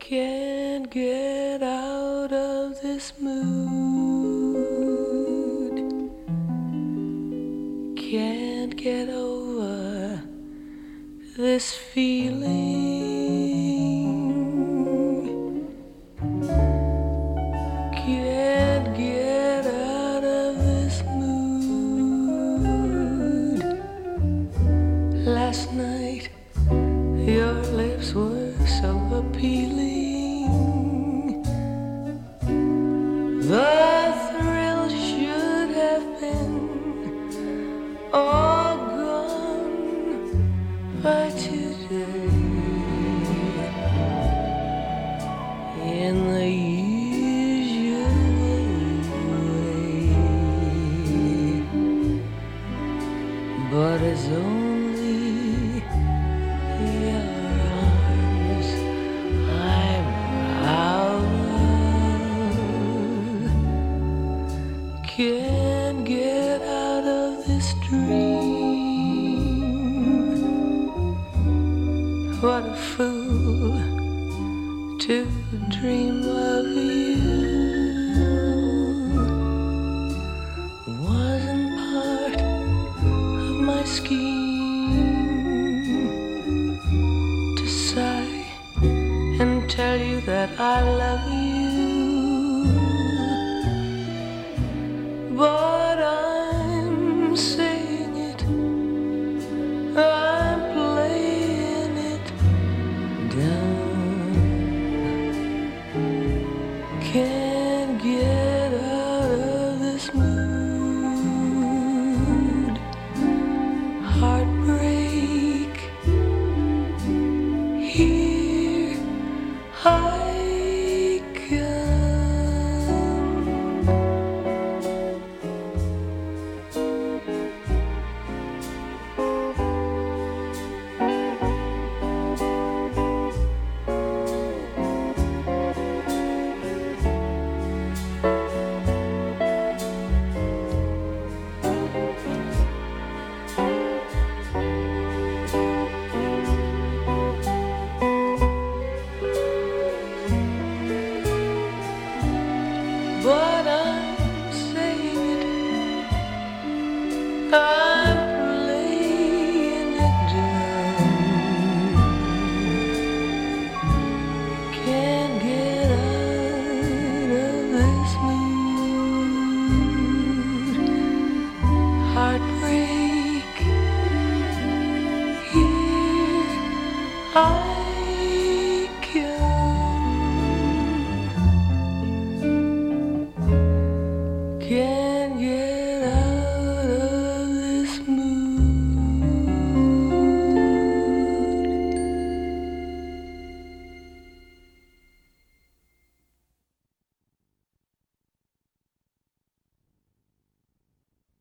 Can't get out of this mood. Can't get over this feeling. Can't get out of this mood. Last night your lips were so appealing. The thrill should have been all gone by today. In the usual way, but it's only your arms I'm out of. Can't get out of this dream. What a fool to dream of you. Wasn't part of my scheme to sigh and tell you that I love you. But I'm saying it, I'm playing it down. Can't get out of this mood. Heartbreak, here I come. But I'm saying it, I'm playing it down. Can't get out of this mood. Heartbreak, here I